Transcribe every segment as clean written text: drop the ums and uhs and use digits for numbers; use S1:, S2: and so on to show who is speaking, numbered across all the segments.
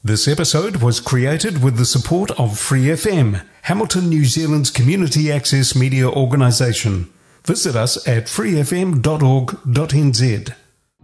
S1: This episode was created with the support of Free FM, Hamilton, New Zealand's community access media organisation. Visit us at freefm.org.nz.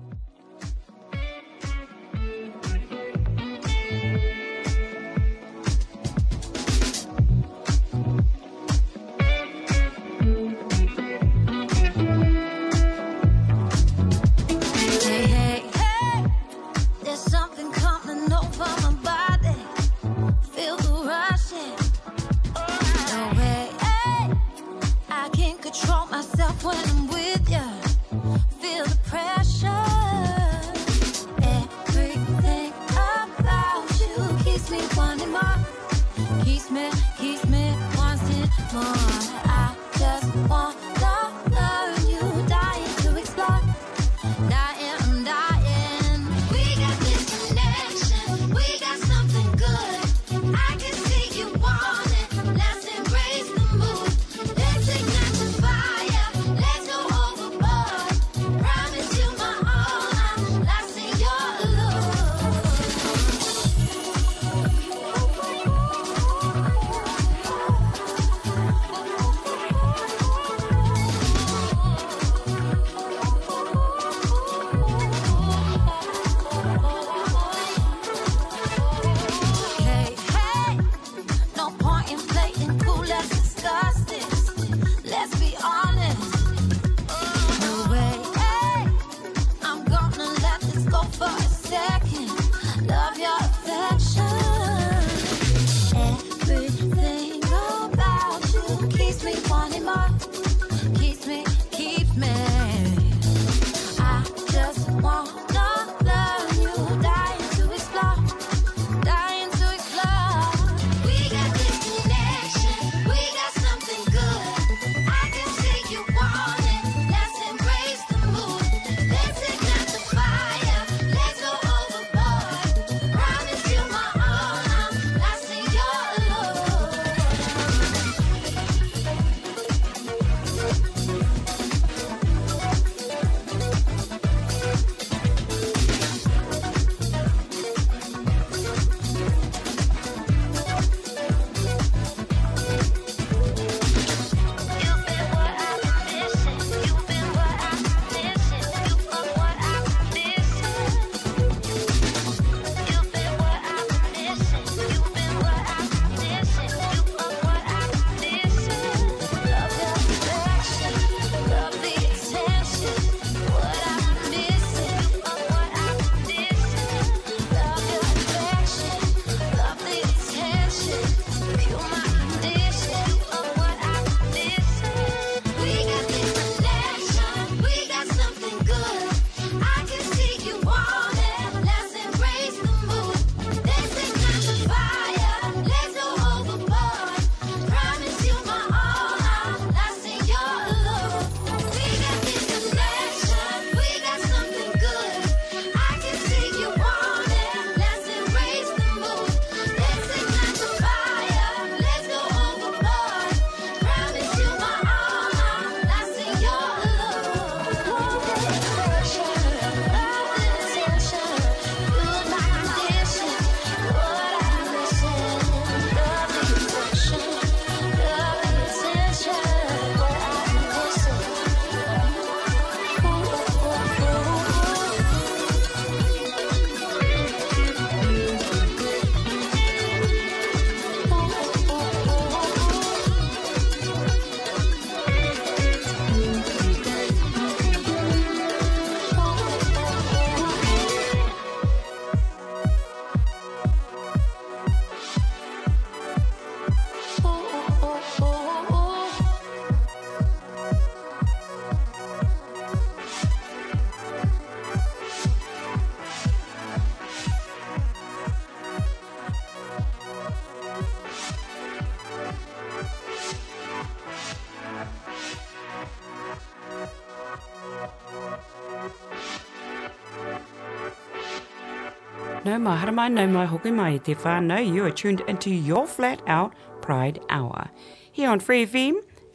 S2: No mai haramai, no mai hoki mai te whānau. You are tuned into your flat out Pride Hour here on Free FM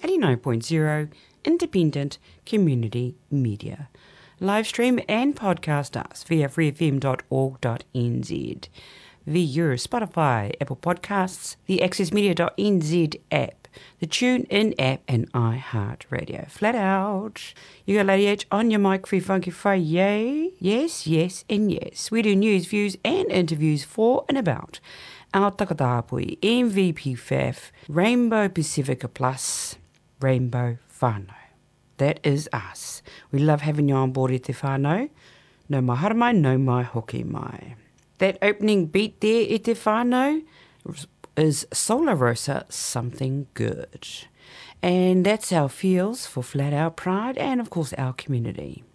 S2: 89.0 Independent Community Media. Live stream and podcast us via freefm.org.nz. via Spotify, Apple Podcasts, the accessmedia.nz app, the TuneIn app, and iHeartRadio. Flat out. You got Lady H on your mic, Free Funky Friday. Yes, yes, and yes. We do news, views, and interviews for and about our Takatapui, MVP FAF, Rainbow Pacifica Plus, Rainbow Whānau. That is us. We love having you on board e te whānau. No mai haramai, no mai hoki mai. That opening beat there e te whānau is Solar Rosa, Something Good. And that's our feels for Flat Out Pride and, of course, our community.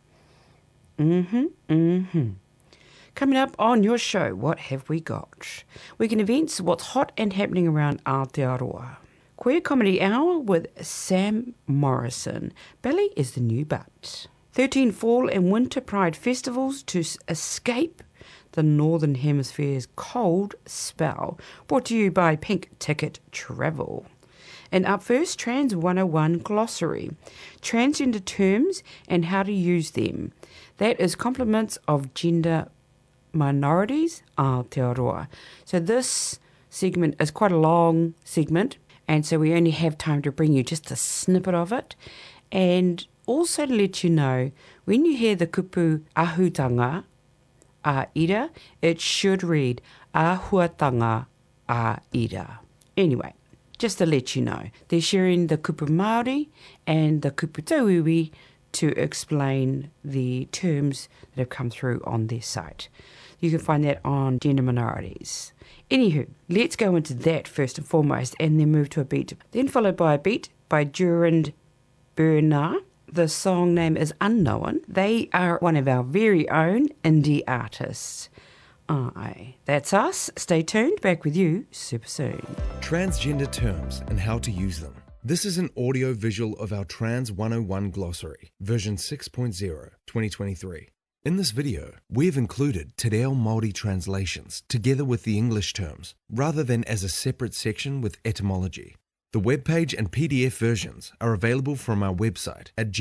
S2: Coming up on your show, what have we got? Weekend events, what's hot and happening around Aotearoa. Queer Comedy Hour with Sam Morrison. Belly is the new butt. 13 fall and winter pride festivals to escape the Northern Hemisphere's cold spell. Brought to you by Pink Ticket Travel. And up first, Trans 101 Glossary. Transgender terms and how to use them. That is compliments of gender minorities, Aotearoa. So this segment is quite a long segment, and so we only have time to bring you just a snippet of it. And also to let you know, when you hear the kupu ahutanga a ira, it should read ahuatanga a ira. Anyway, just to let you know, they're sharing the kupu Māori and the kupu tauiwi to explain the terms that have come through on their site. You can find that on gender minorities. Anywho, let's go into that first and foremost and then move to a beat. Then followed by a beat by Durand Bernard. The song name is Unknown. They are one of our very own indie artists. Aye, that's us. Stay tuned. Back with you super soon.
S3: Transgender terms and how to use them. This is an audio visual of our Trans 101 Glossary, version 6.0, 2023. In this video, we have included Te Reo Māori translations together with the English terms, rather than as a separate section with etymology. The webpage and PDF versions are available from our website at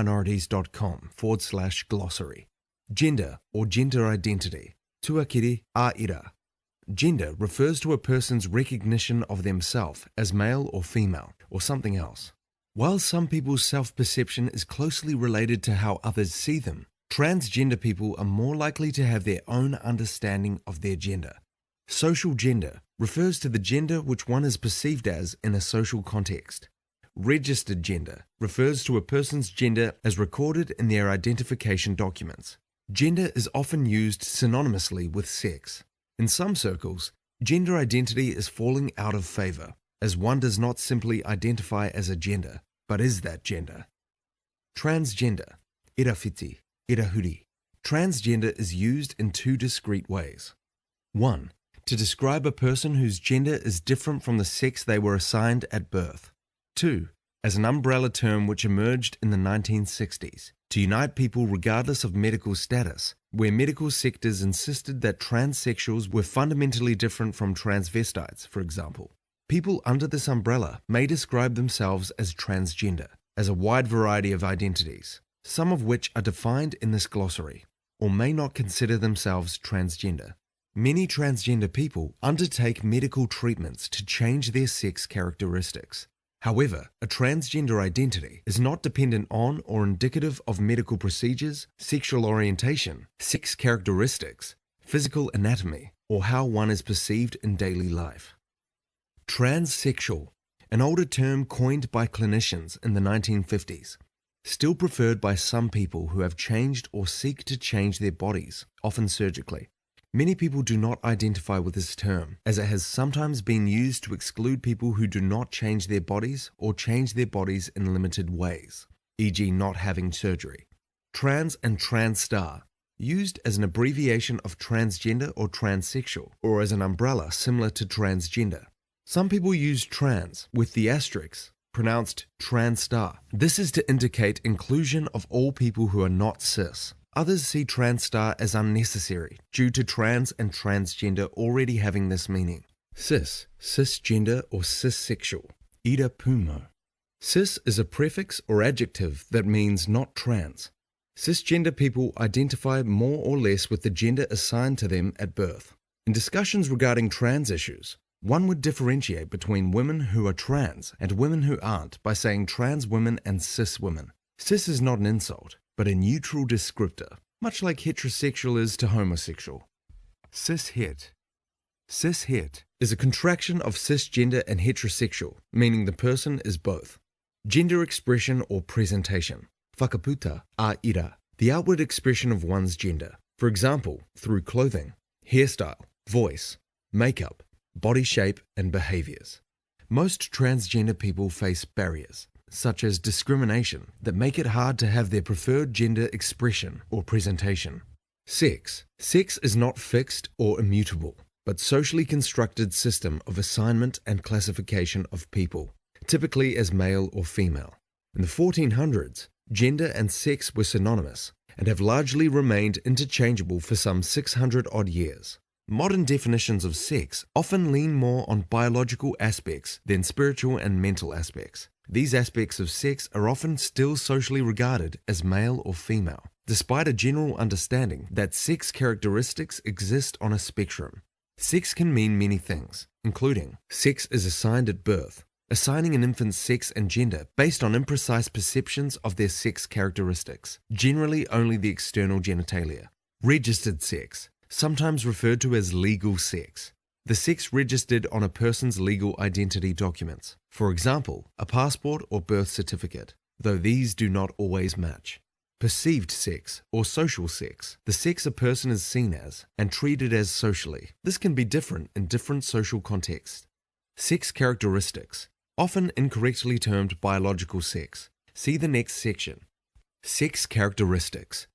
S3: genderminorities.com/glossary. Gender or gender identity, tuakiri a'ira. Gender refers to a person's recognition of themselves as male or female, or something else. While some people's self-perception is closely related to how others see them, transgender people are more likely to have their own understanding of their gender. Social gender refers to the gender which one is perceived as in a social context. Registered gender refers to a person's gender as recorded in their identification documents. Gender is often used synonymously with sex. In some circles, gender identity is falling out of favor, as one does not simply identify as a gender, but is that gender. Transgender, irawhiti, irahuri. Transgender is used in two discrete ways. 1. To describe a person whose gender is different from the sex they were assigned at birth. 2. As an umbrella term which emerged in the 1960s to unite people regardless of medical status, where medical sectors insisted that transsexuals were fundamentally different from transvestites, for example. People under this umbrella may describe themselves as transgender, as a wide variety of identities, some of which are defined in this glossary, or may not consider themselves transgender. Many transgender people undertake medical treatments to change their sex characteristics. However, a transgender identity is not dependent on or indicative of medical procedures, sexual orientation, sex characteristics, physical anatomy, or how one is perceived in daily life. Transsexual, an older term coined by clinicians in the 1950s, still preferred by some people who have changed or seek to change their bodies, often surgically. Many people do not identify with this term, as it has sometimes been used to exclude people who do not change their bodies or change their bodies in limited ways, e.g. not having surgery. Trans and transstar, used as an abbreviation of transgender or transsexual, or as an umbrella similar to transgender. Some people use trans with the asterisk, pronounced transstar. This is to indicate inclusion of all people who are not cis. Others see transstar as unnecessary due to trans and transgender already having this meaning. Cis, cisgender or cissexual, ira pumo. Cis is a prefix or adjective that means not trans. Cisgender people identify more or less with the gender assigned to them at birth. In discussions regarding trans issues, one would differentiate between women who are trans and women who aren't by saying trans women and cis women. Cis is not an insult, but a neutral descriptor, much like heterosexual is to homosexual. Cishet. Cishet is a contraction of cisgender and heterosexual, meaning the person is both. Gender expression or presentation. Whakaputa a ira, the outward expression of one's gender. For example, through clothing, hairstyle, voice, makeup, body shape, and behaviors. Most transgender people face barriers, such as discrimination, that make it hard to have their preferred gender expression or presentation. Sex. Sex is not fixed or immutable, but socially constructed system of assignment and classification of people, typically as male or female. In the 1400s, gender and sex were synonymous and have largely remained interchangeable for some 600-odd years. Modern definitions of sex often lean more on biological aspects than spiritual and mental aspects. These aspects of sex are often still socially regarded as male or female, despite a general understanding that sex characteristics exist on a spectrum. Sex can mean many things, including sex is assigned at birth, assigning an infant's sex and gender based on imprecise perceptions of their sex characteristics, generally only the external genitalia. Registered sex, sometimes referred to as legal sex, the sex registered on a person's legal identity documents, for example, a passport or birth certificate, though these do not always match. Perceived sex or social sex, the sex a person is seen as and treated as socially. This can be different in different social contexts. Sex characteristics, often incorrectly termed biological sex. See the next section. Sex characteristics.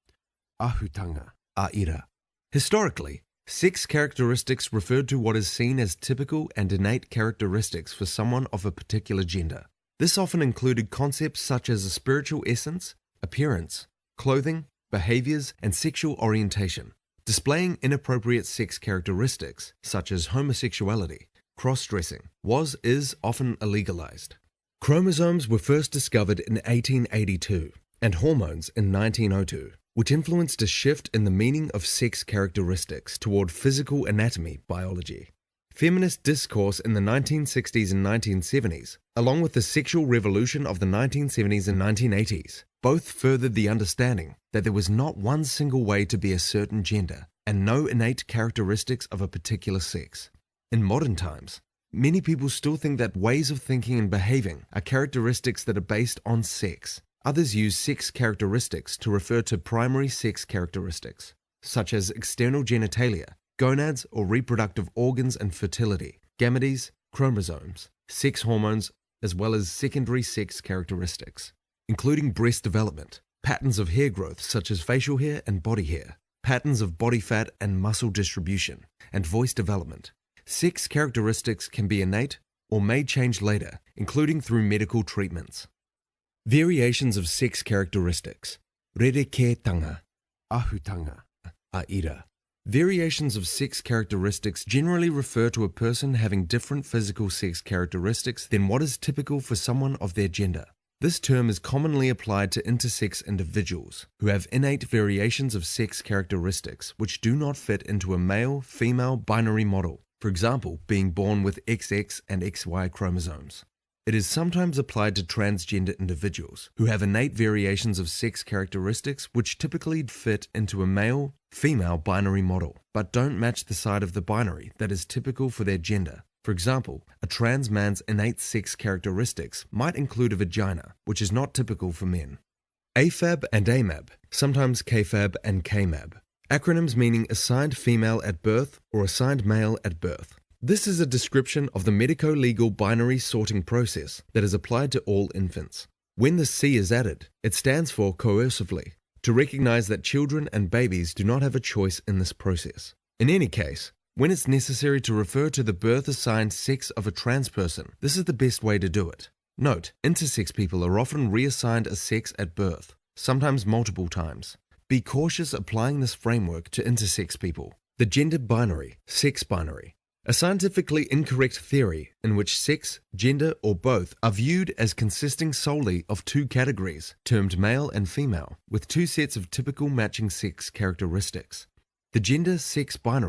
S3: Ahutanga, aira. Historically, sex characteristics referred to what is seen as typical and innate characteristics for someone of a particular gender. This often included concepts such as a spiritual essence, appearance, clothing, behaviors, and sexual orientation. Displaying inappropriate sex characteristics, such as homosexuality, cross-dressing, is often illegalized. Chromosomes were first discovered in 1882 and hormones in 1902, which influenced a shift in the meaning of sex characteristics toward physical anatomy biology. Feminist discourse in the 1960s and 1970s, along with the sexual revolution of the 1970s and 1980s, both furthered the understanding that there was not one single way to be a certain gender and no innate characteristics of a particular sex. In modern times, many people still think that ways of thinking and behaving are characteristics that are based on sex. Others use sex characteristics to refer to primary sex characteristics, such as external genitalia, gonads or reproductive organs and fertility, gametes, chromosomes, sex hormones, as well as secondary sex characteristics, including breast development, patterns of hair growth such as facial hair and body hair, patterns of body fat and muscle distribution, and voice development. Sex characteristics can be innate or may change later, including through medical treatments. Variations of sex characteristics. Rerekētanga, ahutanga, aira. Variations of sex characteristics generally refer to a person having different physical sex characteristics than what is typical for someone of their gender. This term is commonly applied to intersex individuals who have innate variations of sex characteristics which do not fit into a male-female binary model, for example, being born with XX and XY chromosomes. It is sometimes applied to transgender individuals who have innate variations of sex characteristics which typically fit into a male-female binary model, but don't match the side of the binary that is typical for their gender. For example, a trans man's innate sex characteristics might include a vagina, which is not typical for men. AFAB and AMAB, sometimes KFAB and KMAB, acronyms meaning assigned female at birth or assigned male at birth. This is a description of the medico-legal binary sorting process that is applied to all infants. When the C is added, it stands for coercively, to recognize that children and babies do not have a choice in this process. In any case, when it's necessary to refer to the birth-assigned sex of a trans person, this is the best way to do it. Note, intersex people are often reassigned a sex at birth, sometimes multiple times. Be cautious applying this framework to intersex people. The gender binary, sex binary, a scientifically incorrect theory in which sex, gender, or both are viewed as consisting solely of two categories, termed male and female, with two sets of typical matching sex characteristics. The gender-sex binary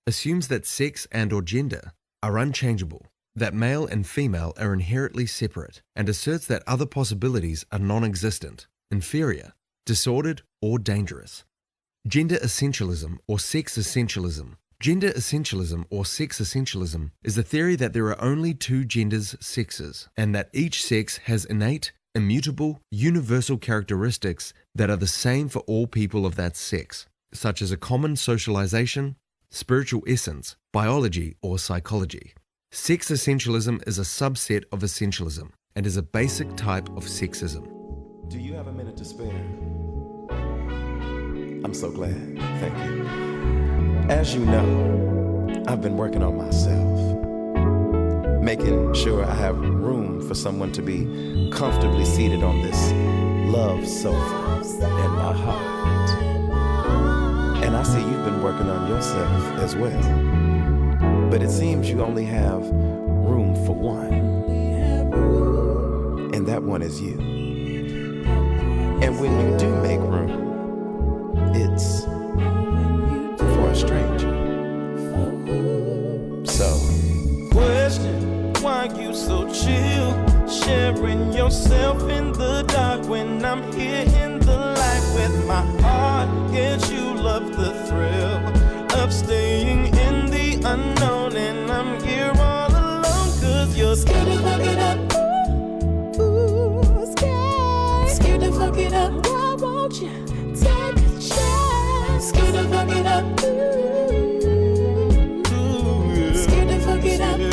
S3: assumes that sex and/or gender are unchangeable, that male and female are inherently separate, and asserts that other possibilities are non-existent, inferior, disordered, or dangerous. Gender essentialism or sex essentialism. Gender essentialism or sex essentialism is the theory that there are only two genders, sexes, and that each sex has innate, immutable, universal characteristics that are the same for all people of that sex, such as a common socialization, spiritual essence, biology, or psychology. Sex essentialism is a subset of essentialism and is a basic type of sexism.
S4: Do you have a minute to spare? I'm so glad. Thank you. As you know, I've been working on myself, making sure I have room for someone to be comfortably seated on this love sofa in my heart. And I see you've been working on yourself as well. But it seems you only have room for one. And that one is you. And when you do make room, it's for a stranger. So, question, why you so chill? Sharing yourself in the dark when I'm here in the light with my heart. Yes, you love the thrill of staying in the unknown, and I'm here all alone cause you're scared to fuck it up. Ooh, scared to fuck it up. Why won't you take a chance? Scared to fuck it up. Ooh, scared to fuck it up.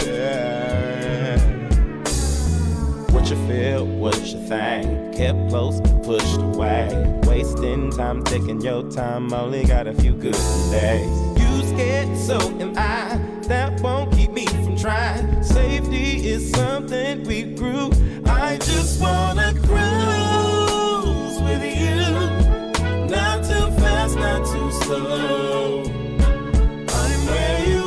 S4: What you feel, what you think, kept close, pushed away, wasting time, taking your time, only got a few good days. You scared, so am I, that won't keep me from trying. Safety is something we grew, I just wanna cruise with you, not too fast, not too slow. I'm where you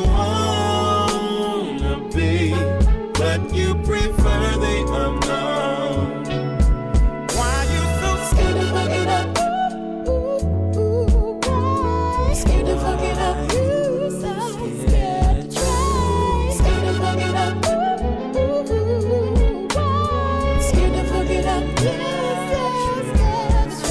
S4: wanna be, but you prefer the unknown. Why you so scared to fuck it up? Ooh, why? Scared to fuck it up. You so scared to try. Scared to fuck it up. Ooh, why? Scared to fuck it up. You so scared to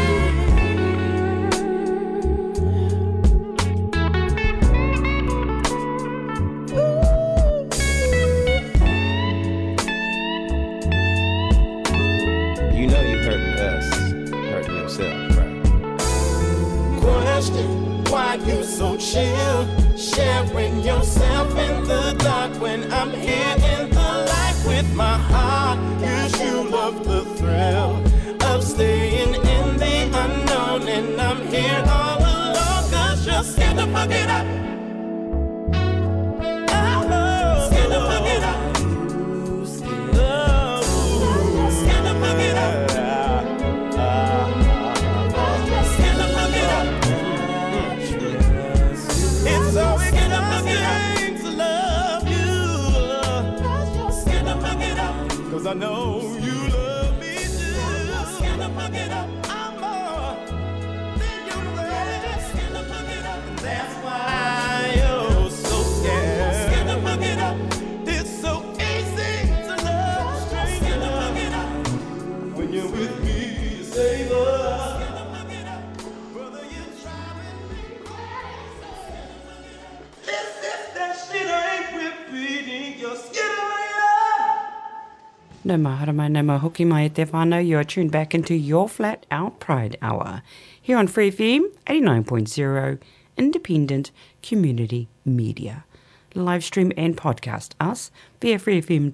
S4: You know you hurting us, hurting yourself, right? Question, why you so chill? Sharing yourself in the dark when I'm here in the light with my heart. Yes, you love the thrill of staying in the unknown, and I'm here all alone cause you're scared to fuck it up. Oh, scared to fuck it up. Cause I know you love me too. Scared to fuck it up. I'm more than you rest. Scared to fuck it up. And that's why you're so scared. Scared to fuck it up. It's so easy to love strangers. Scared to fuck it up. When you're with me, you save us. Scared to fuck it up. Brother, you're driving me crazy. If that shit ain't repeating, you're scared of my love.
S2: No mahara mai, no mahoki mai e te whānau. You are tuned back into your Flat Out Pride Hour here on Free FM 89.0 Independent Community Media. Live stream and podcast us via freefm.org.nz,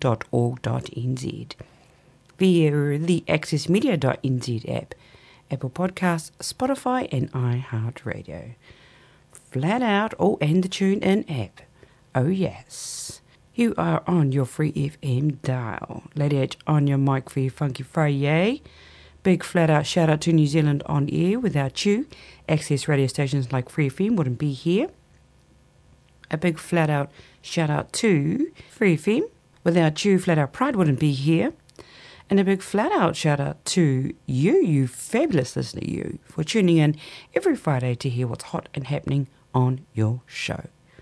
S2: via the accessmedia.nz app, Apple Podcasts, Spotify and iHeartRadio. Flat Out, and the TuneIn app. Oh yes. You are on your Free FM dial. Lady H on your mic for your Funky Friday. Big flat out shout out to New Zealand on air. Without you, access radio stations like Free FM wouldn't be here. A big flat out shout out to Free FM. Without you, Flat Out Pride wouldn't be here. And a big flat out shout out to you fabulous listener, you, for tuning in every Friday to hear what's hot and happening on your show.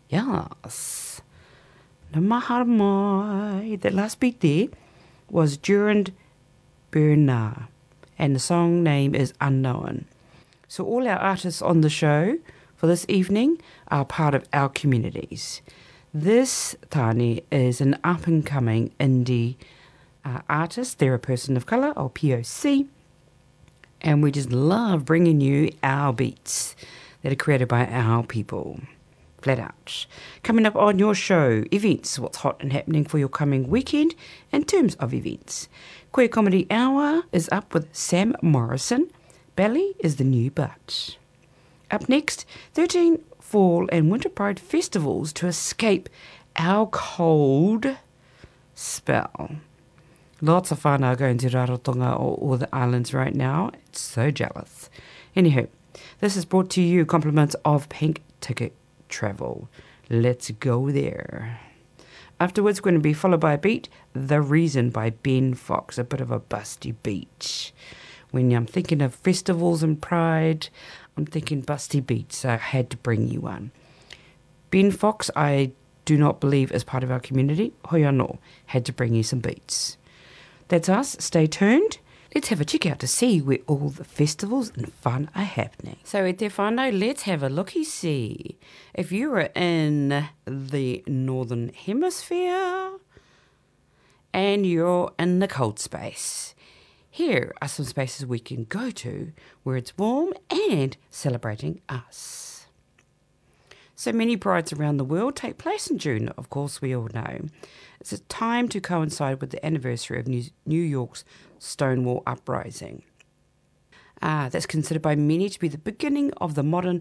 S2: Yes. Na mahara mai. That last beat there was Durand Bernard, and the song name is Unknown. So all our artists on the show for this evening are part of our communities. This Tani is an up-and-coming indie artist. They're a person of colour, or POC, and we just love bringing you our beats that are created by our people. Flat out. Coming up on your show, events, what's hot and happening for your coming weekend in terms of events. Queer Comedy Hour is up with Sam Morrison. Belly is the new butt. Up next, 13 fall and winter pride festivals to escape our cold spell. Lots of whānau going to Rarotonga or all the islands right now. It's so jealous. Anywho, this is brought to you compliments of Pink Ticket Travel. Let's go there. Afterwards, going to be followed by a beat, The Reason by Ben Fox, a bit of a busty beat. When I'm thinking of festivals and pride, I'm thinking busty beats, so I had to bring you one. Ben Fox, I do not believe is part of our community. Hoi anō, had to bring you some beats. That's us. Stay tuned. Let's have a check out to see where all the festivals and fun are happening. So e te whānau, let's have a looky-see. If you are in the Northern Hemisphere and you're in the cold space, here are some spaces we can go to where it's warm and celebrating us. So many prides around the world take place in June, of course we all know. It's a time to coincide with the anniversary of New York's Stonewall Uprising. That's considered by many to be the beginning of the modern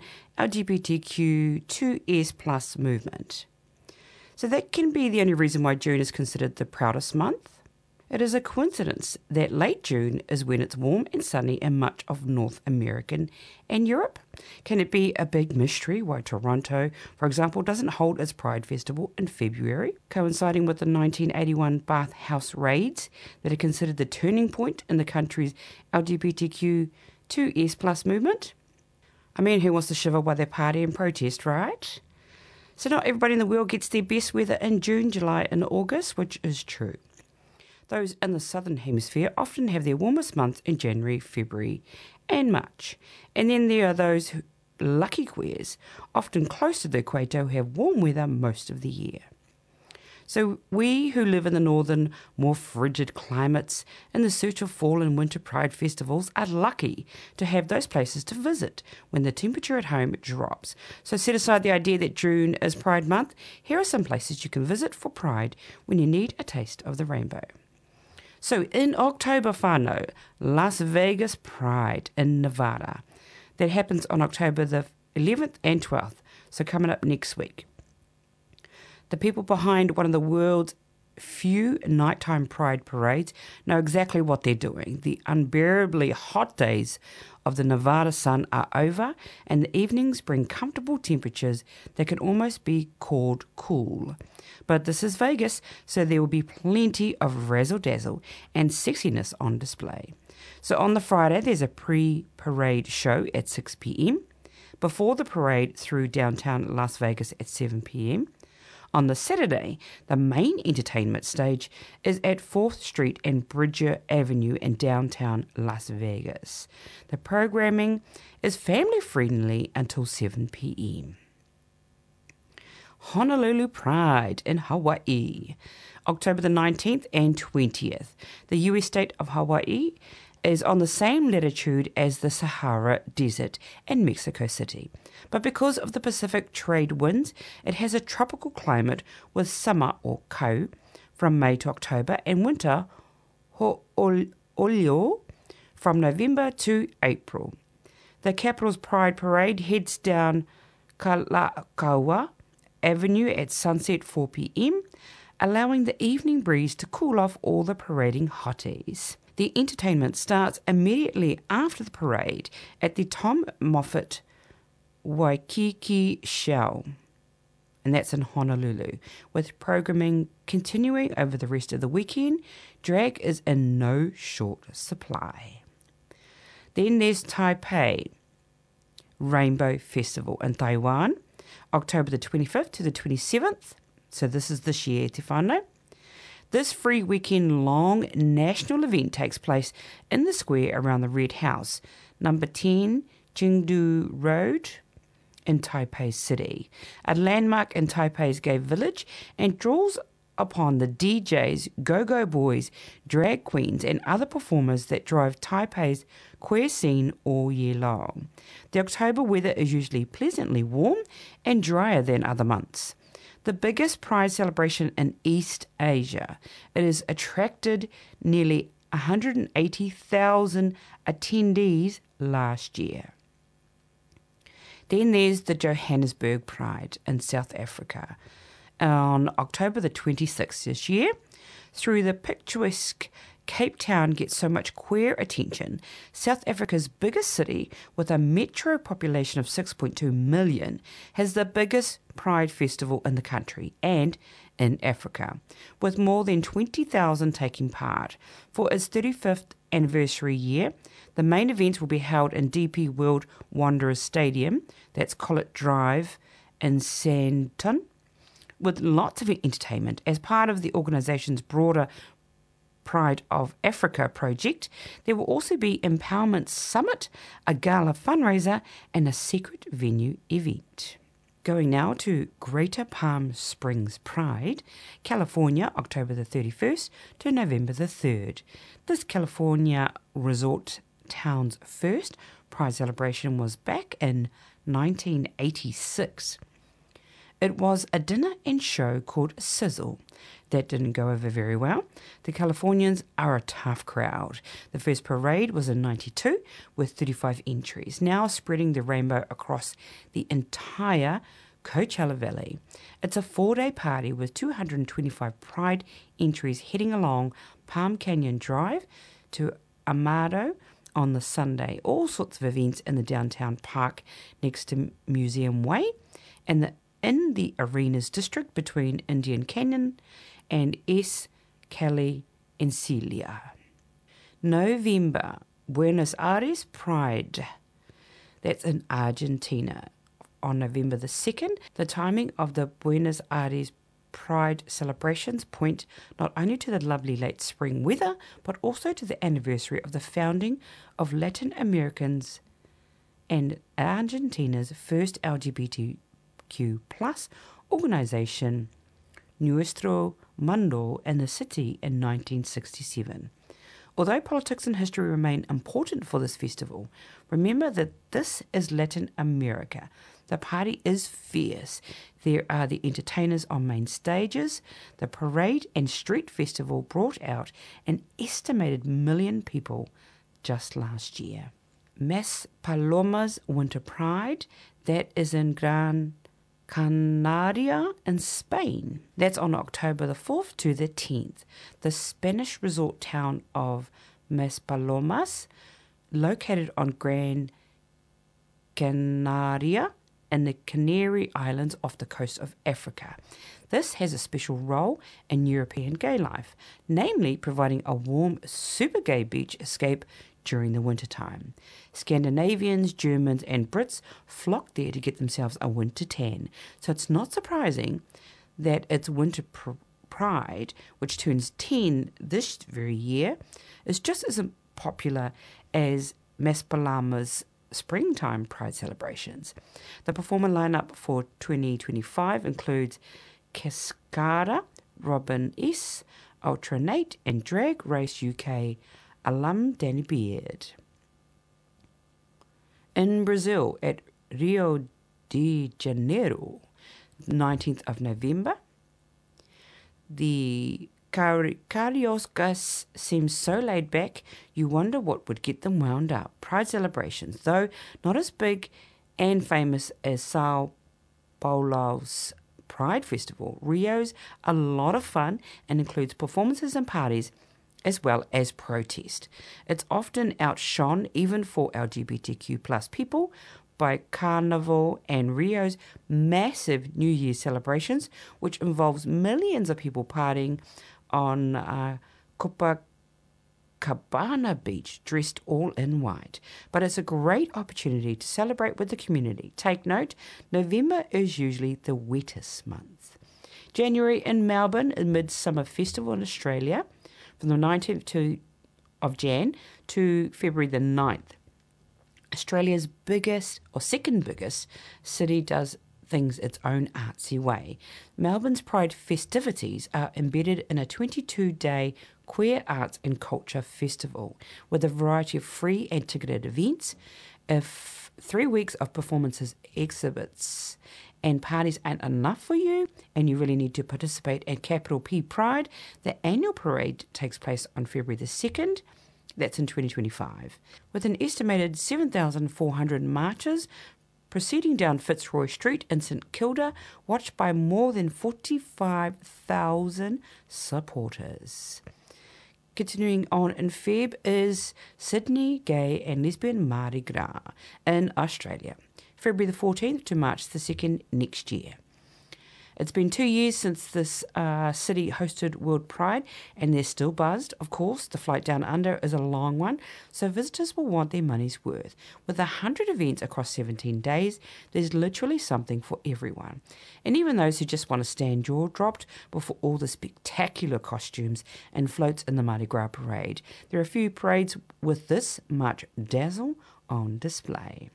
S2: LGBTQ2S+ movement. So that can be the only reason why June is considered the proudest month. It is a coincidence that late June is when it's warm and sunny in much of North America and Europe. Can it be a big mystery why Toronto, for example, doesn't hold its Pride Festival in February, coinciding with the 1981 bathhouse raids that are considered the turning point in the country's LGBTQ2S+ movement? I mean, who wants to shiver while they party and protest, right? So not everybody in the world gets their best weather in June, July and August, which is true. Those in the southern hemisphere often have their warmest months in January, February and March. And then there are those lucky queers, often close to the equator, who have warm weather most of the year. So we who live in the northern, more frigid climates in the search of fall and winter pride festivals are lucky to have those places to visit when the temperature at home drops. So set aside the idea that June is Pride Month. Here are some places you can visit for pride when you need a taste of the rainbow. So in October whānau, Las Vegas Pride in Nevada. That happens on October the 11th and 12th, so coming up next week. The people behind one of the world's few nighttime pride parades know exactly what they're doing. The unbearably hot days of the Nevada sun are over, and the evenings bring comfortable temperatures that can almost be called cool. But this is Vegas, so there will be plenty of razzle-dazzle and sexiness on display. So on the Friday, there's a pre-parade show at 6 p.m. Before the parade through downtown Las Vegas at 7 p.m. On the Saturday, the main entertainment stage is at 4th Street and Bridger Avenue in downtown Las Vegas. The programming is family-friendly until 7 p.m. Honolulu Pride in Hawaii, October the 19th and 20th. The US state of Hawaii is on the same latitude as the Sahara Desert and Mexico City. But because of the Pacific trade winds, it has a tropical climate with summer or kau from May to October and winter ho'olio from November to April. The capital's Pride Parade heads down Kalakaua Avenue at sunset 4 p.m, allowing the evening breeze to cool off all the parading hotties. The entertainment starts immediately after the parade at the Tom Moffat Waikiki Shell, and that's in Honolulu, with programming continuing over the rest of the weekend. Drag is in no short supply. Then there's Taipei Rainbow Festival in Taiwan. October the 25th to the 27th. So this is this year, te whānau. This free weekend-long national event takes place in the square around the Red House, number 10 Chengdu Road in Taipei City, a landmark in Taipei's gay village, and draws upon the DJs, go-go boys, drag queens and other performers that drive Taipei's queer scene all year long. The October weather is usually pleasantly warm and drier than other months. The biggest Pride celebration in East Asia, it has attracted nearly 180,000 attendees last year. Then there's the Johannesburg Pride in South Africa on October the 26th this year. Through the picturesque Cape Town gets so much queer attention. South Africa's biggest city, with a metro population of 6.2 million, has the biggest Pride festival in the country and in Africa, with more than 20,000 taking part. For its 35th anniversary year, the main events will be held in DP World Wanderers Stadium, that's Collett Drive in Sandton, with lots of entertainment as part of the organisation's broader Pride of Africa project. There will also be Empowerment Summit, a gala fundraiser and a secret venue event. Going now to Greater Palm Springs Pride, California, October the 31st to November the 3rd. This California resort town's first Pride celebration was back in 1986. It was a dinner and show called Sizzle. That didn't go over very well. The Californians are a tough crowd. The first parade was in 92 with 35 entries, now spreading the rainbow across the entire Coachella Valley. It's a 4-day party with 225 Pride entries heading along Palm Canyon Drive to Amado on the Sunday. All sorts of events in the downtown park next to Museum Way and in the Arenas district between Indian Canyon and S. Kelly and Celia. November, Buenos Aires Pride. That's in Argentina. On November the 2nd, the timing of the Buenos Aires Pride celebrations point not only to the lovely late spring weather, but also to the anniversary of the founding of Latin Americans and Argentina's first LGBTQ+ organisation, Nuestro Mundo, in the city in 1967. Although politics and history remain important for this festival, remember that this is Latin America. The party is fierce. There are the entertainers on main stages. The parade and street festival brought out an estimated 1 million people just last year. Mas Palomas Winter Pride, that is in Gran Canaria in Spain. That's on October the 4th to the 10th. The Spanish resort town of Mas Palomas, located on Gran Canaria in the Canary Islands off the coast of Africa. This has a special role in European gay life, namely providing a warm, super gay beach escape during the wintertime. Scandinavians, Germans and Brits flock there to get themselves a winter tan, so it's not surprising that its winter pride, which turns 10 this very year, is just as popular as Mas Palomas' springtime Pride celebrations. The performer lineup for 2025 includes Cascada, Robin S., Ultra Nate and Drag Race UK alum Danny Beard. In Brazil, at Rio de Janeiro, 19th of November, the Cariocas seem so laid back, you wonder what would get them wound up. Pride celebrations, though not as big and famous as Sao Paulo's Pride Festival, Rio's a lot of fun and includes performances and parties as well as protest. It's often outshone, even for LGBTQ+ people, by Carnival and Rio's massive New Year celebrations, which involves millions of people partying on Cabana Beach dressed all in white. But it's a great opportunity to celebrate with the community. Take note, November is usually the wettest month. January in Melbourne, a Midsummer Festival in Australia, from the 19th of Jan to February the 9th. Australia's biggest or second biggest city does things its own artsy way. Melbourne's Pride festivities are embedded in a 22-day queer arts and culture festival with a variety of free and ticketed events, 3 weeks of performances, exhibits, and parties aren't enough for you and you really need to participate at Capital P Pride. The annual parade takes place on February the 2nd. That's in 2025. With an estimated 7,400 marchers proceeding down Fitzroy Street in St Kilda, watched by more than 45,000 supporters. Continuing on in Feb is Sydney Gay and Lesbian Mardi Gras in Australia, February the 14th to March the 2nd next year. It's been 2 years since this city hosted World Pride, and they're still buzzed. Of course, the flight down under is a long one, so visitors will want their money's worth. With 100 events across 17 days, there's literally something for everyone. And even those who just want to stand jaw-dropped before all the spectacular costumes and floats in the Mardi Gras parade. There are a few parades with this much dazzle on display.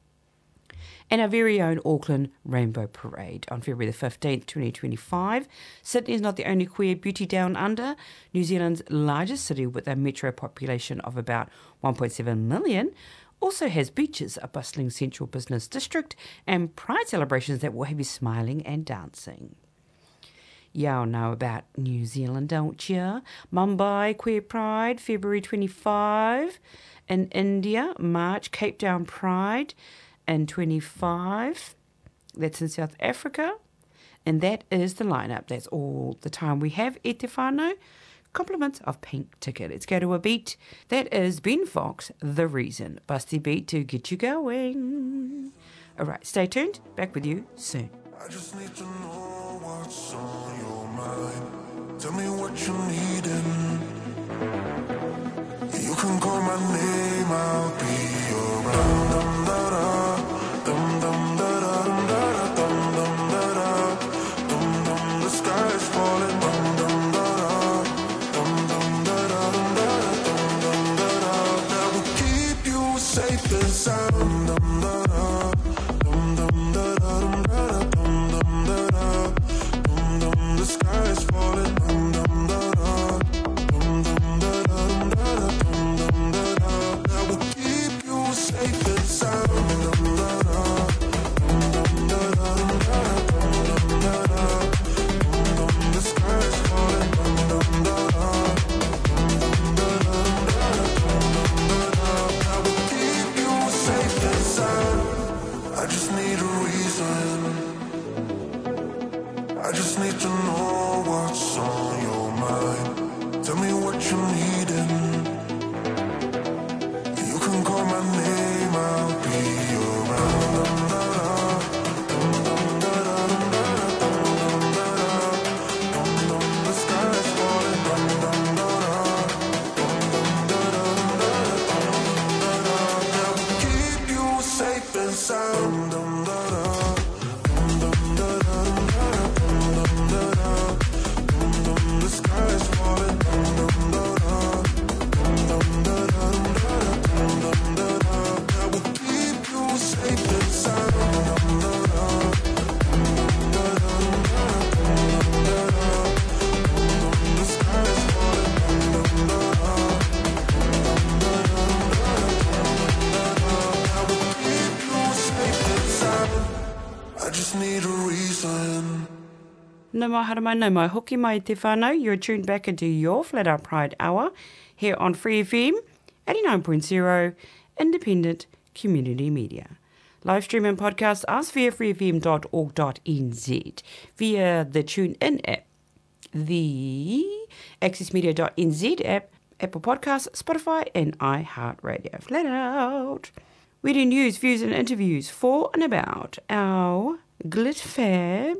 S2: And our very own Auckland Rainbow Parade on February the 15th, 2025. Sydney is not the only queer beauty down under. New Zealand's largest city with a metro population of about 1.7 million also has beaches, a bustling central business district, and pride celebrations that will have you smiling and dancing. Y'all know about New Zealand, don't you? Mumbai Queer Pride, February 25. In India, March, Cape Town Pride. And 25, that's in South Africa, and that is the lineup. That's all the time we have. E te whānau, compliments of Pink Ticket. Let's go to a beat. That is Ben Fox, The Reason. Busty beat to get you going. All right, stay tuned. Back with you soon.
S5: I just need to know what's on your mind. Tell me what you needin'. You can call my name, I'll be around. The sky is falling. That will keep you safe and sound. The sky is falling. That will keep you safe and sound. I just need a reason. I just need to know what's on your mind. Tell me what you needin'. You can call my name, I'll be around. The sky is falling. That will keep you safe and sound. The sky is falling. That will keep you safe and sound. The sky is falling. That will keep you safe and sound. I just need a reason.
S2: No mai hara mai, no mai hoki mai te whānau. You're tuned back into your Flat Out Pride Hour here on Free FM 89.0 Independent Community Media. Live stream and podcast us via freefm.org.nz, via the TuneIn app, the accessmedia.nz app, Apple Podcasts, Spotify and iHeartRadio. Flat Out. We do news, views and interviews for and about our GlitFab,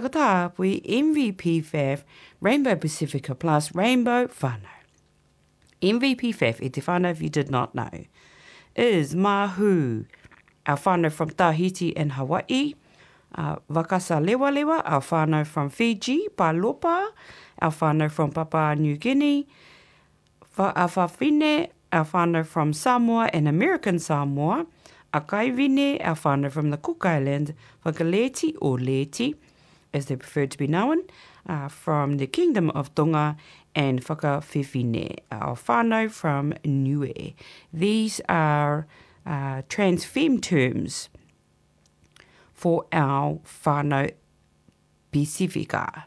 S2: Takatapui, MVP Fab, Rainbow Pacifica Plus, Rainbow Whānau. MVP Faf, e te whānau if you did not know, is Mahu, our whānau from Tahiti and Hawaii, Wakasa Lewa Lewa, our whānau from Fiji, Palopa, our whānau from Papua New Guinea, Whawhine, our whānau from Samoa and American Samoa, Akaivine, our whānau from the Cook Island, Whakaleti or Leti, as they prefer to be known, from the Kingdom of Tonga, and Whakawhiwhine, our whānau from Niue. These are trans-femme terms for our whānau Pacifica.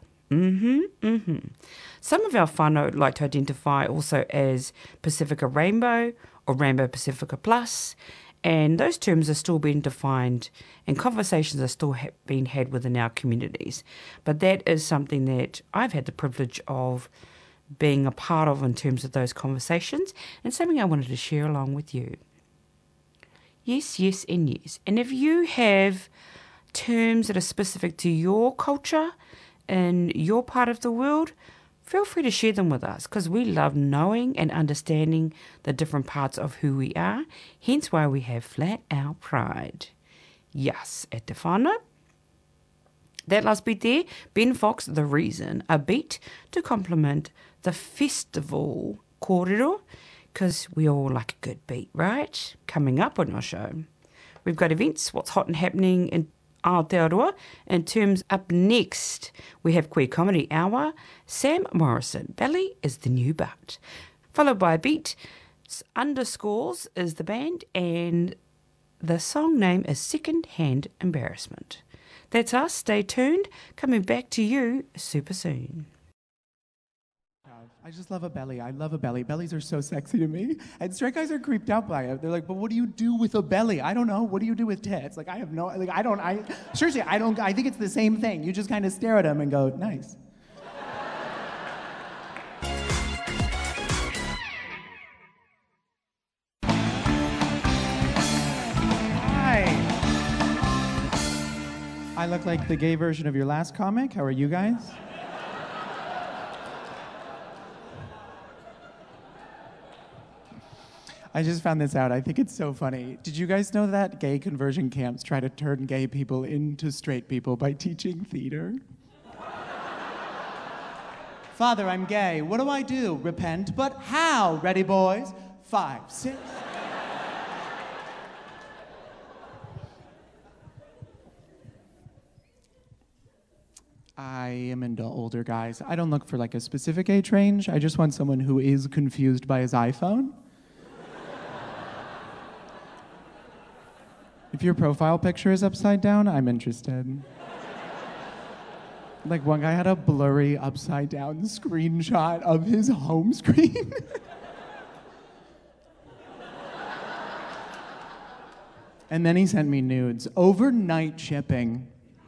S2: Some of our whānau like to identify also as Pacifica Rainbow or Rainbow Pacifica Plus, and those terms are still being defined and conversations are still being had within our communities. But that is something that I've had the privilege of being a part of in terms of those conversations, and something I wanted to share along with you. Yes, yes, and yes. And if you have terms that are specific to your culture in your part of the world, feel free to share them with us, because we love knowing and understanding the different parts of who we are, hence why we have Flat Out Pride. Yes, at te whānau. That last beat there, Ben Fox, The Reason, a beat to complement the festival kōrero, because we all like a good beat, right? Coming up on our show, we've got events, what's hot and happening in Aotearoa. In terms up next, we have Queer Comedy Hour. Sam Morrison, Belly is the New Butt. Followed by a beat, Underscores is the band, and the song name is Second Hand Embarrassment. That's us. Stay tuned. Coming back to you super soon.
S6: I just love a belly. I love a belly. Bellies are so sexy to me. And straight guys are creeped out by it. They're like, but what do you do with a belly? I don't know. What do you do with tits? Like, I have no, like, seriously, I think it's the same thing. You just kind of stare at them and go, nice. I look like the gay version of your last comic. How are you guys? I just found this out. I think it's so funny. Did you guys know that gay conversion camps try to turn gay people into straight people by teaching theater? Father, I'm gay. What do I do? Repent. But how? Ready, boys? 5, 6... I am into older guys. I don't look for like a specific age range. I just want someone who is confused by his iPhone. If your profile picture is upside down, I'm interested. Like one guy had a blurry upside down screenshot of his home screen. And then he sent me nudes. Overnight shipping.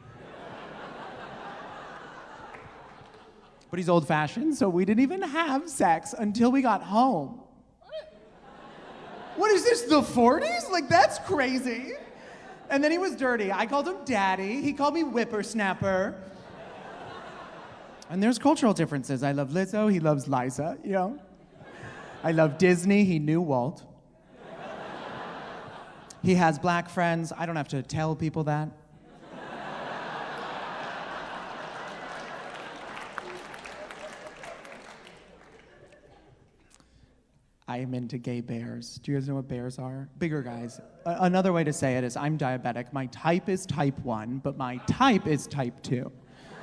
S6: But he's old-fashioned, so we didn't even have sex until we got home. What is this, the 40s? Like, that's crazy. And then he was dirty. I called him daddy. He called me whippersnapper. And there's cultural differences. I love Lizzo. He loves Liza, you know? I love Disney. He knew Walt. He has black friends. I don't have to tell people that. I am into gay bears. Do you guys know what bears are? Bigger guys. Another way to say it is I'm diabetic. My type is type 1, but my type is type 2.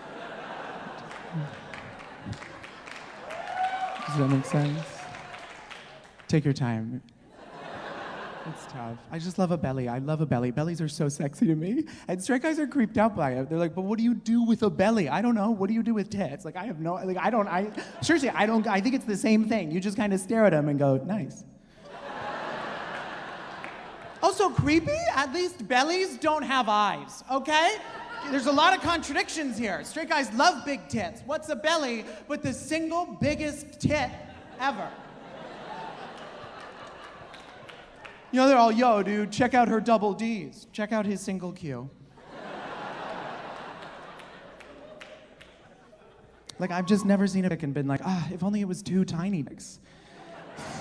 S6: Does that make sense? Take your time. It's tough. I just love a belly. I love a belly. Bellies are so sexy to me. And straight guys are creeped out by it. They're like, but what do you do with a belly? I don't know. What do you do with tits? Like, I have no, like, seriously, I think it's the same thing. You just kind of stare at them and go, nice. Also creepy, at least bellies don't have eyes, okay? There's a lot of contradictions here. Straight guys love big tits. What's a belly but the single biggest tit ever? You know, they're all, yo, dude, check out her double Ds. Check out his single Q. Like, I've just never seen a pic and been like, if only it was 2 tiny dicks.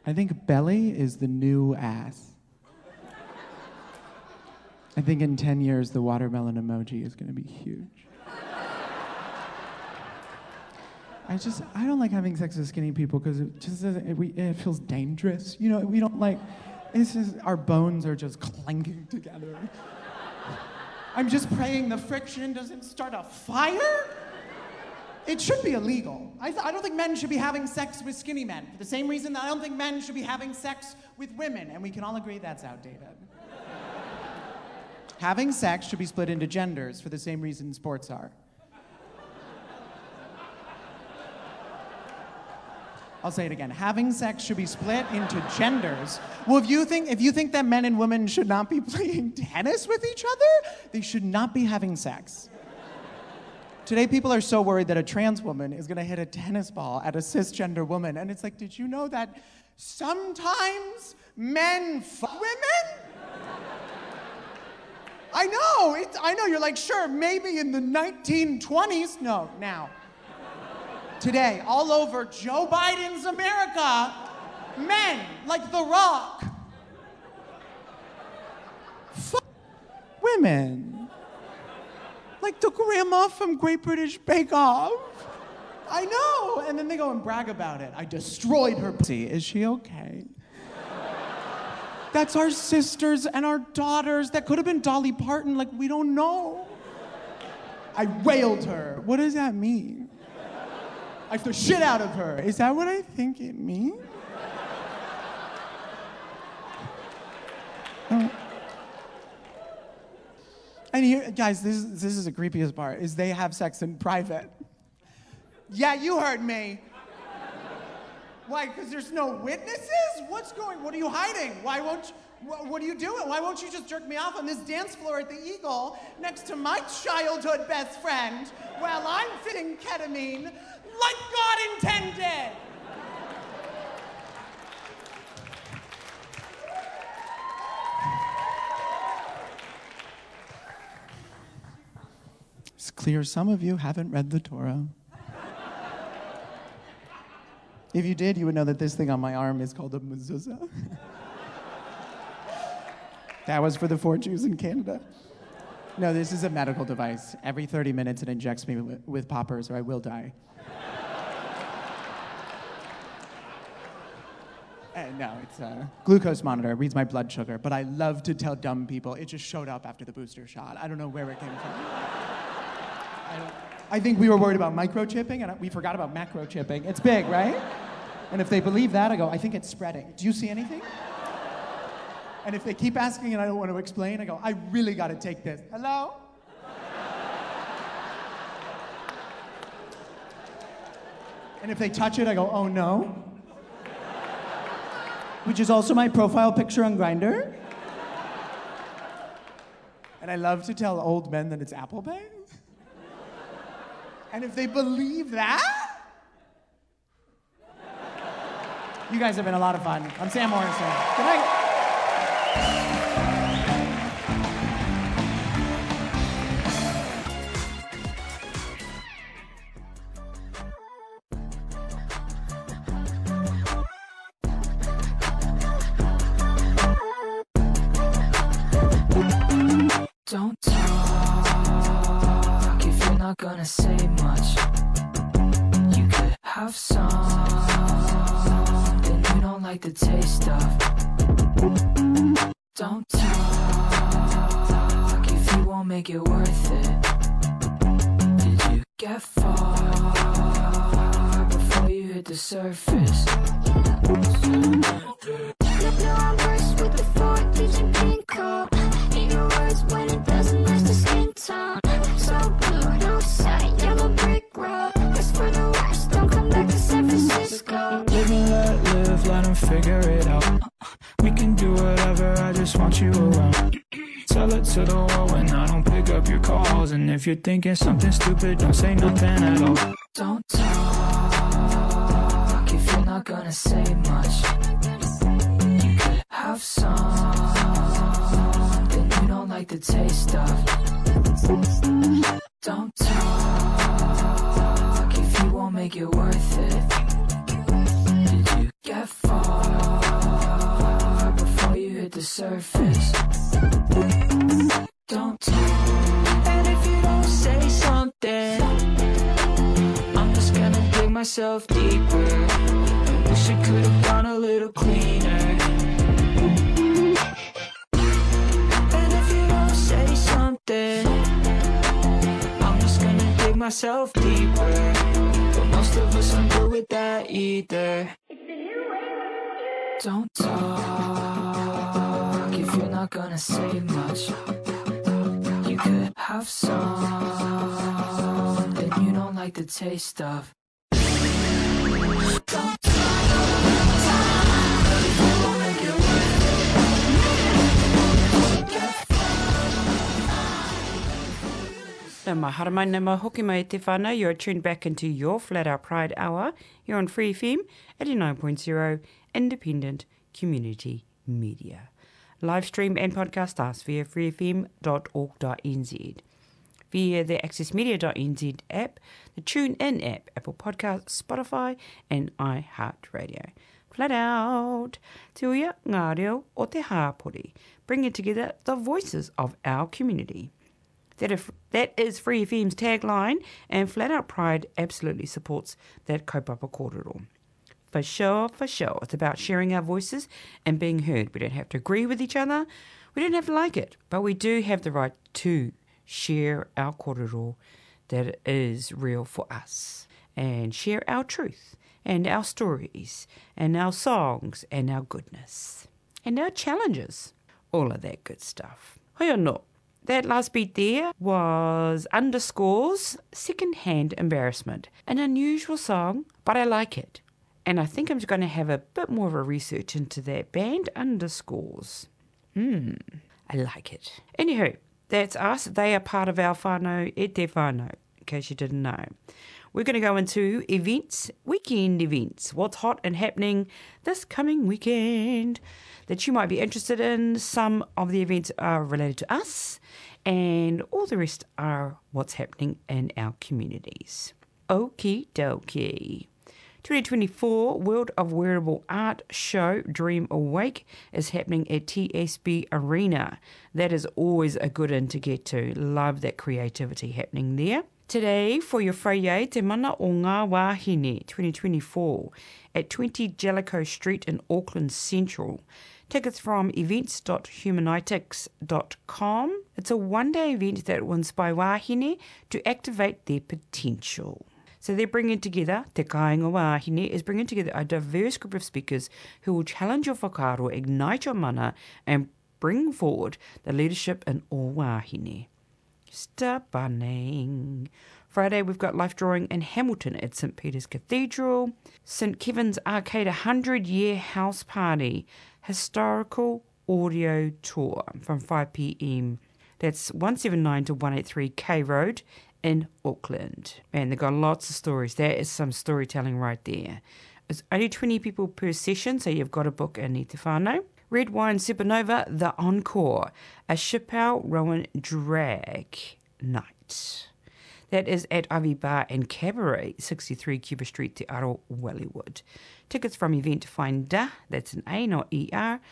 S6: I think belly is the new ass. I think in 10 years, the watermelon emoji is going to be huge. I don't like having sex with skinny people because it just doesn't, it feels dangerous. You know, we don't like, it's just, our bones are just clanking together. I'm just praying the friction doesn't start a fire. It should be illegal. I don't think men should be having sex with skinny men for the same reason that I don't think men should be having sex with women, and we can all agree that's outdated. Having sex should be split into genders for the same reason sports are. I'll say it again. Having sex should be split into genders. Well, if you think that men and women should not be playing tennis with each other, they should not be having sex. Today, people are so worried that a trans woman is gonna hit a tennis ball at a cisgender woman. And it's like, did you know that sometimes men fuck women? I know, you're like, sure, maybe in the 1920s. No, now. Today, all over Joe Biden's America, men like The Rock fuck women. Like the grandma from Great British Bake Off. I know. And then they go and brag about it. I destroyed her pussy. Is she okay? That's our sisters and our daughters. That could have been Dolly Parton. Like, we don't know. I wailed her. What does that mean? I the shit out of her. Is that what I think it means? And here, guys, this is the creepiest part, is they have sex in private. Yeah, you heard me. Why, because there's no witnesses? What are you hiding? What are you doing? Why won't you just jerk me off on this dance floor at the Eagle next to my childhood best friend while I'm fitting ketamine like God intended? It's clear some of you haven't read the Torah. If you did, you would know that this thing on my arm is called a mezuzah. That was for the 4 Jews in Canada. No, this is a medical device. Every 30 minutes it injects me with poppers or I will die. No, it's a glucose monitor. It reads my blood sugar. But I love to tell dumb people it just showed up after the booster shot. I don't know where it came from. I think we were worried about microchipping, and we forgot about macrochipping. It's big, right? And if they believe that, I go, I think it's spreading. Do you see anything? And if they keep asking and I don't want to explain, I go, I really got to take this. Hello? And if they touch it, I go, oh no. Which is also my profile picture on Grindr. And I love to tell old men that it's Apple Pay. And if they believe that, you guys have been a lot of fun. I'm Sam Morrison. Good night.
S7: Don't talk if you're not gonna say much. You could have something you don't like the taste of. Don't talk if you won't make it worth it. Did you get far before you hit the surface?
S8: No, I'm versed with the 4-digit pin code. Eat your words when it doesn't match the skin tone. So blue, no sight, yellow brick road. It's for the worst, don't come back to San Francisco.
S7: Live and let live, let them figure it out. We can do whatever, I just want you around. Tell it to the world when I don't pick up your calls. And if you're thinking something stupid, don't say nothing at all. Don't talk if you're not gonna say much. You could have something you don't like the taste of. Don't talk if you won't make it worth it. Did you get far close. Don't talk. And if you don't say something, I'm just gonna dig myself deeper. I wish I could have gone a little cleaner. And if you don't say something, I'm just gonna dig myself deeper. But most of us aren't good with that either. Don't talk if you're not gonna say much. You could have some that you don't like the taste of. Don't
S2: Nā mahara mai, nā hoki mai te whānau. You're tuned back into your Flat Out Pride Hour here on Free FM 89.0 Independent Community Media. Live stream and podcast us via freefm.org.nz, via the accessmedia.nz app, the TuneIn app, Apple Podcasts, Spotify and iHeartRadio. Flat Out, te uia ngā reo o te hāpori, bringing together the voices of our community. That is Free FM's tagline, and Flat Out Pride absolutely supports that kaupapa kōrero. For sure, it's about sharing our voices and being heard. We don't have to agree with each other, we don't have to like it, but we do have the right to share our kōrero that is real for us, and share our truth, and our stories, and our songs, and our goodness, and our challenges, all of that good stuff. Hoi anō. That last beat there was Underscore's Second-Hand Embarrassment. An unusual song, but I like it. And I think I'm just going to have a bit more of a research into that band, Underscores. I like it. Anywho, that's us. They are part of our whānau e te whānau, in case you didn't know. We're going to go into events, weekend events. What's hot and happening this coming weekend that you might be interested in. Some of the events are related to us, and all the rest are what's happening in our communities. Okie dokie. 2024 World of Wearable Art show Dream Awake is happening at TSB Arena. That is always a good one to get to. Love that creativity happening there. Today, for your whaiei, Te Mana o Ngā Wāhine 2024 at 20 Jellicoe Street in Auckland Central. Tickets from events.humanitics.com. It's a one-day event that will inspire wāhine to activate their potential. So they're bringing together, Te Kāinga Wāhine is bringing together a diverse group of speakers who will challenge your whakaaro, ignite your mana, and bring forward the leadership in all wāhine. Stunning. Friday, we've got life drawing in Hamilton at St. Peter's Cathedral. St. Kevin's Arcade 100-year house party. Historical audio tour from 5 p.m. That's 179 to 183 K Road in Auckland. Man, they've got lots of stories. That is some storytelling right there. It's only 20 people per session, so you've got to book in te whānau. Red Wine Supernova, The Encore, a Chappelle Rowan drag night. That is at Ivy Bar and Cabaret, 63 Cuba Street, Te Aro, Wellywood. Tickets from Event Finder, that's an A, not ER,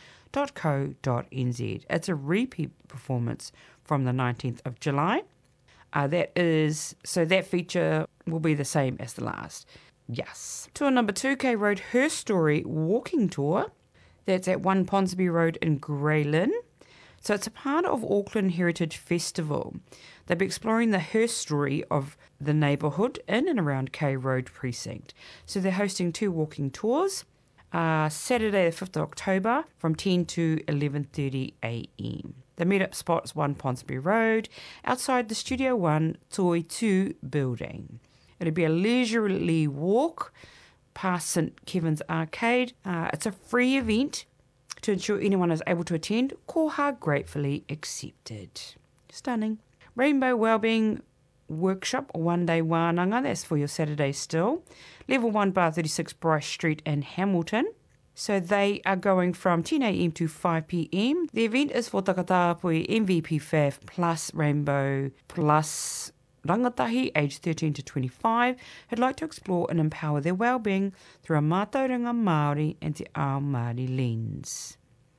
S2: .co.nz. It's a repeat performance from the 19th of July. So that feature will be the same as the last. Yes. Tour number 2, K Road, Her Story Walking Tour. That's at 1 Ponsonby Road in Greylin. So it's a part of Auckland Heritage Festival. They'll be exploring the her story of the neighbourhood in and around K Road Precinct. So they're hosting 2 walking tours. Saturday the 5th of October from 10 to 11:30 a.m. The meet-up spot is 1 Ponsonby Road, outside the Studio One Toi 2 building. It'll be a leisurely walk past St. Kevin's Arcade. It's a free event to ensure anyone is able to attend. Koha gratefully accepted. Stunning. Rainbow Wellbeing Workshop, one-day wānanga. That's for your Saturday still. Level 1 Bar 36 Bryce Street in Hamilton. So they are going from 10 a.m. to 5 p.m. The event is for Takatapui MVP FAF plus Rainbow plus rangatahi aged 13 to 25 who'd like to explore and empower their well-being through a mātauranga Māori and te ao Māori lens.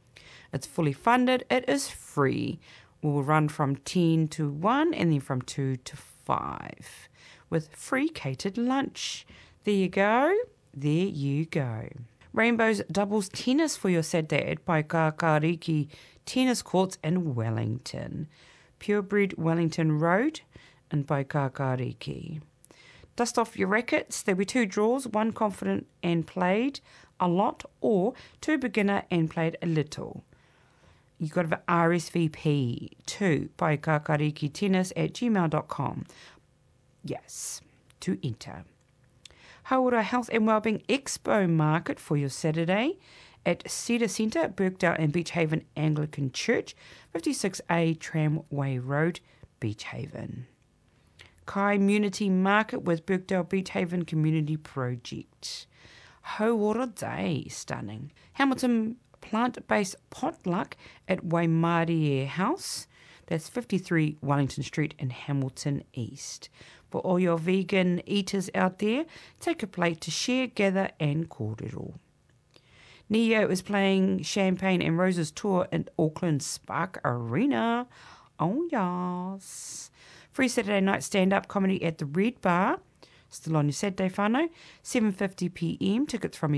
S2: It's fully funded. It is free. Will run from 10 to 1 and then from 2 to 5 with free catered lunch. There you go. There you go. Rainbows doubles tennis for your Saturday at Paikakariki Tennis Courts in Wellington. Purebred Wellington Road in Paikakariki. Dust off your rackets. There'll be 2 draws, 1 confident and played a lot, or 2 beginner and played a little. You've got to RSVP to paikakarikitennis@gmail.com. Yes, to enter. Hauora Health and Wellbeing Expo Market for your Saturday at Cedar Centre, Birkdale and Beach Haven Anglican Church, 56A Tramway Road, Beach Haven. Community Market with Birkdale Beach Haven Community Project. Hauora Day, stunning. Hamilton Plant-Based Potluck at Waimarie House. That's 53 Wellington Street in Hamilton East. For all your vegan eaters out there, take a plate to share, gather and kōrero. Neo is playing Champagne and Roses tour in Auckland Spark Arena. Oh yes. Free Saturday night stand-up comedy at the Red Bar. Still on your Saturday whānau. 7:50 p.m. Tickets from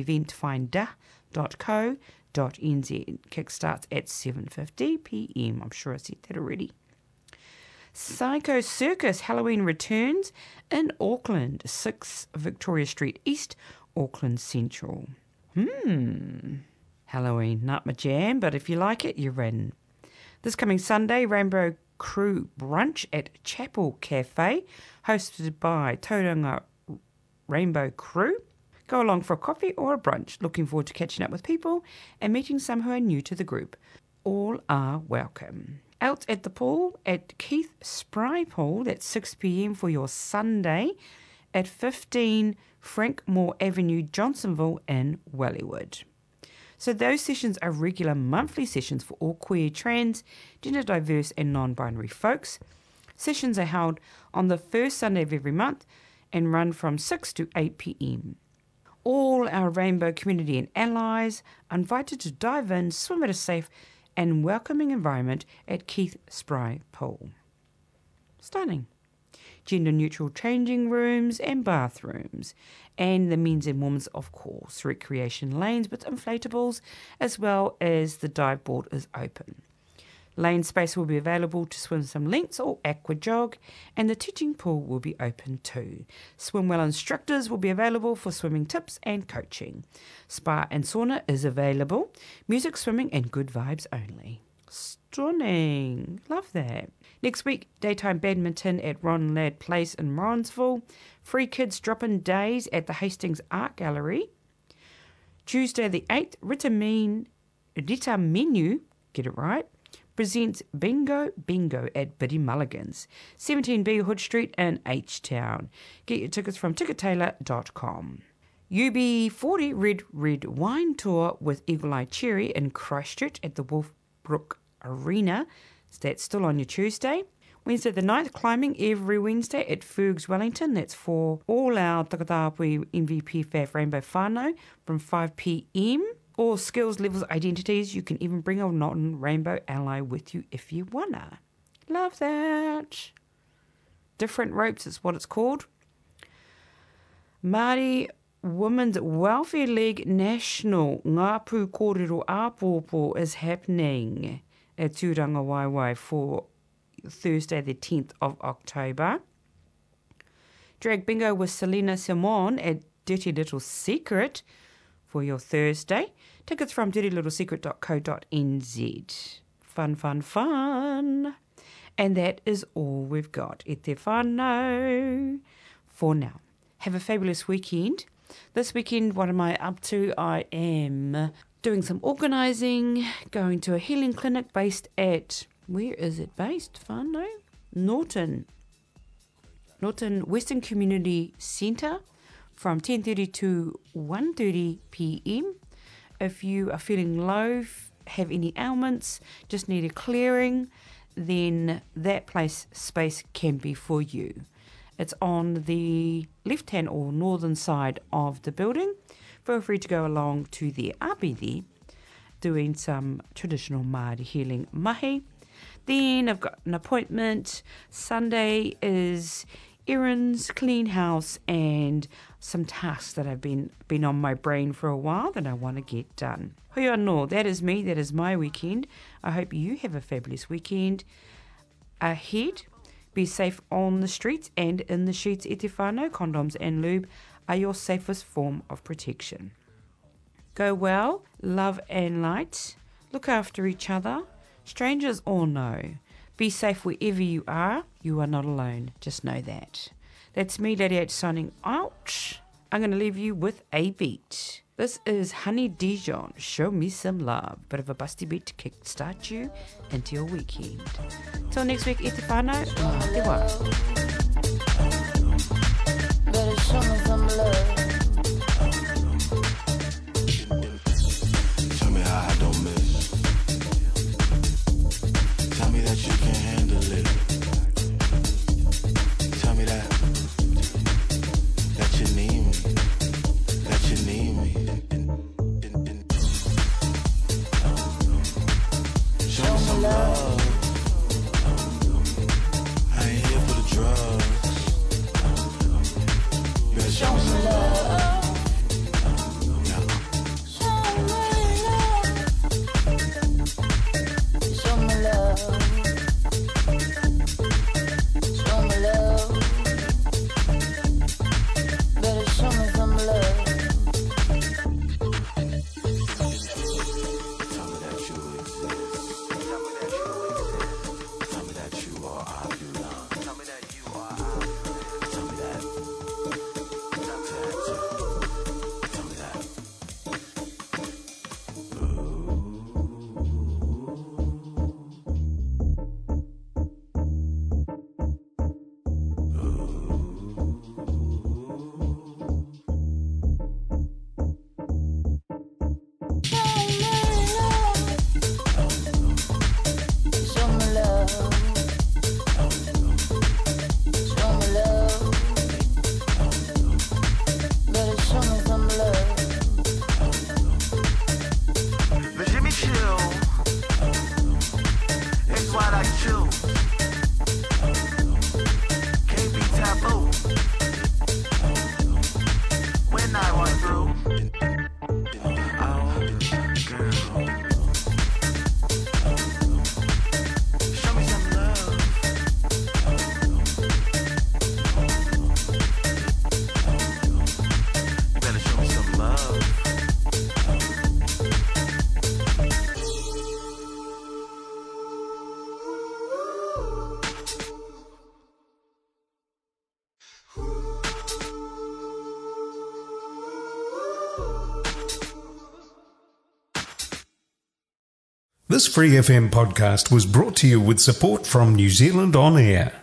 S2: eventfinder.co.nz. Kick starts at 7:50 p.m. I'm sure I said that already. Psycho Circus Halloween returns in Auckland, 6 Victoria Street East, Auckland Central. Halloween, not my jam, but if you like it, you're in. This coming Sunday, Rainbow Crew Brunch at Chapel Cafe, hosted by Tauranga Rainbow Crew. Go along for a coffee or a brunch. Looking forward to catching up with people and meeting some who are new to the group. All are welcome. Out at the pool at Keith Spry Pool, that's 6 p.m. for your Sunday at 15 Frankmore Avenue, Johnsonville in Wellywood. So those sessions are regular monthly sessions for all queer, trans, gender diverse and non-binary folks. Sessions are held on the first Sunday of every month and run from 6 to 8 p.m. All our Rainbow community and allies are invited to dive in, swim at a safe and welcoming environment at Keith Spry Pool. Stunning. Gender-neutral changing rooms and bathrooms, and the men's and women's, of course, recreation lanes with inflatables, as well as the dive board is open. Lane space will be available to swim some lengths or aqua jog, and the teaching pool will be open too. Swimwell instructors will be available for swimming tips and coaching. Spa and sauna is available. Music, swimming, and good vibes only. Stunning. Love that. Next week, daytime badminton at Ron Ladd Place in Morrinsville. Free kids drop-in days at the Hastings Art Gallery. Tuesday the 8th, Rita Menu, get it right, presents Bingo at Biddy Mulligan's, 17B Hood Street in H-Town. Get your tickets from tickettailor.com. UB40 Red Wine Tour with Eagle Eye Cherry in Christchurch at the Wolfbrook Arena. So that's still on your Tuesday. Wednesday the 9th, climbing every Wednesday at Fergs Wellington. That's for all our Takatapui MVP FAF Rainbow whānau from 5 p.m. All skills, levels, identities. You can even bring a non-rainbow ally with you if you wanna. Love that. Different Ropes is what it's called. Māori Women's Welfare League National Ngāpu Kōrero Āpōpō is happening at Tūranga Waiwai for Thursday the 10th of October. Drag Bingo with Selena Simon at Dirty Little Secret for your Thursday. Tickets from dirtylittlesecret.co.nz. Fun, fun, fun. And that is all we've got. E te whānau for now. Have a fabulous weekend. This weekend, what am I up to? I am doing some organising, going to a healing clinic based at, where is it based? Whānau? Norton Western Community Centre from 10:30 to 1:30 p.m. If you are feeling low, have any ailments, just need a clearing, then that space can be for you. It's on the left-hand or northern side of the building. Feel free to go along to there. I'll be there. doing some traditional Māori healing mahi. Then I've got an appointment. Sunday is errands, clean house, and some tasks that have been on my brain for a while that I want to get done. Hoi anō, that is me, that is my weekend. I hope you have a fabulous weekend ahead. Be safe on the streets and in the sheets, e te whānau. Condoms and lube are your safest form of protection. Go well, love and light. Look after each other. Strangers or no. Be safe wherever you are. You are not alone. Just know that. That's me, Lady H, signing out. I'm going to leave you with a beat. This is Honey Dijon, Show Me Some Love. Bit of a busty beat to kickstart you into your weekend. Till next week, e te whānau, ngā te wā.
S8: Better show me some love.
S5: Tell me how I don't miss. Tell me that you can handle it. Tell me that you need me. That you need me. Show me some love. I ain't here for the drugs. Better show me some love.
S1: This Free FM podcast was brought to you with support from New Zealand On Air.